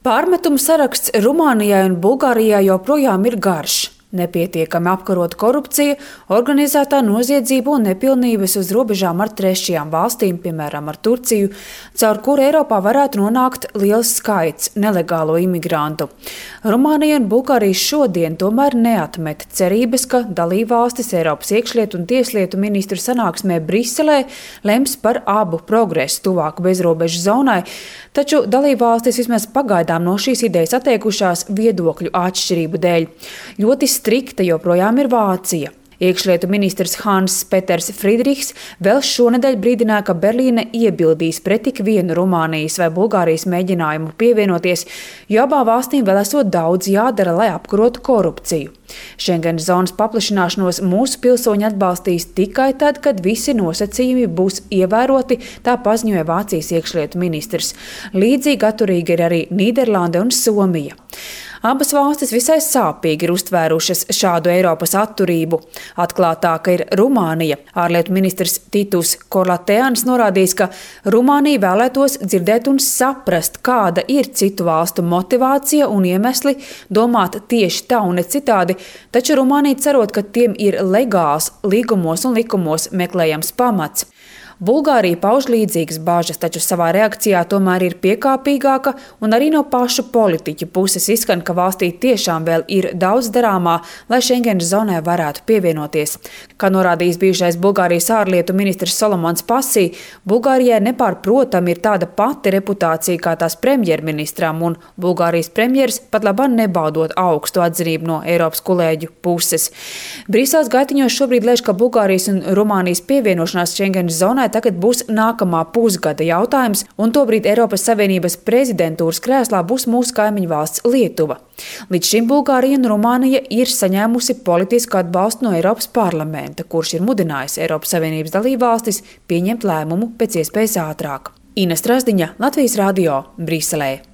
Pārmetumu saraksts Rumānijai un Bulgārijai joprojām ir garš. Nepietiekami apkarot korupciju, organizētā noziedzība un nepilnības uz robežām ar trešajām valstīm, piemēram, ar Turciju, caur kuru Eiropā varētu nonākt liels skaits nelegālo imigrantu. Rumānija un Bulgārija šodien tomēr neatmet cerības, ka dalībvalstis Eiropas iekšlietu un tieslietu ministru sanāksmē Briselē lems par abu progresu tuvāku bezrobežu zonai, taču dalībvalstis vismaz pagaidām no šīs idejas atteikušās viedokļu atšķirību dēļ. Ļoti strikta joprojām ir Vācija. Iekšlietu ministrs Hans-Peters Friedrichs vēl šonedēļ brīdināja, ka Berlīne iebildīs pret tik vienu Rumānijas vai Bulgārijas mēģinājumu pievienoties, jo abām valstīm vēl esot daudz jādara, lai apkarotu korupciju. Schengenas zonas paplašināšanos mūsu pilsoņi atbalstīs tikai tad, kad visi nosacījumi būs ievēroti, tā paziņoja Vācijas iekšlietu ministrs. Līdzīgi atturīgi ir arī Nīderlande un Somija. Abas valstis visai sāpīgi ir uztvērušas šādu Eiropas atturību. Atklātāka ir Rumānija. Ārlietu ministrs Titus Korlateans norādījis, ka Rumānija vēlētos dzirdēt un saprast, kāda ir citu valstu motivācija un iemesli domāt tieši tā un ne citādi, taču Rumānija cerot, ka tiem ir legāls līgumos un likumos meklējams pamats. Bulgārija pauž līdzīgas bāžas, taču savā reakcijā tomēr ir piekāpīgāka, un arī no pašu politiķu puses izskan, ka valstī tiešām vēl ir daudz darāmā, lai Schengenas zonai varētu pievienoties. Kā norādījis bijušais Bulgārijas ārlietu ministrs Solomons Pasī, Bulgārijai nepārprotami ir tāda pati reputācija kā tās premjerministram, un Bulgārijas premjeras pat labāk nebaudot augstu atzinību no Eiropas kolēģu puses. Brīseles gaitiņos šobrīd lēš, ka Bulgārijas un Rumānijas pievienošanās Schengenas zonai tagad būs nākamā pusgada jautājums, un tobrīd Eiropas Savienības prezidentūras krēslā būs mūsu kaimiņu valsts Lietuva. Līdz šim Bulgārija un Rumānija ir saņēmusi politisku atbalstu no Eiropas parlamenta, kurš ir mudinājis Eiropas Savienības dalībvalstis pieņemt lēmumu pēc iespējas ātrāk. Ina Strazdiņa, Latvijas radio, Briselē.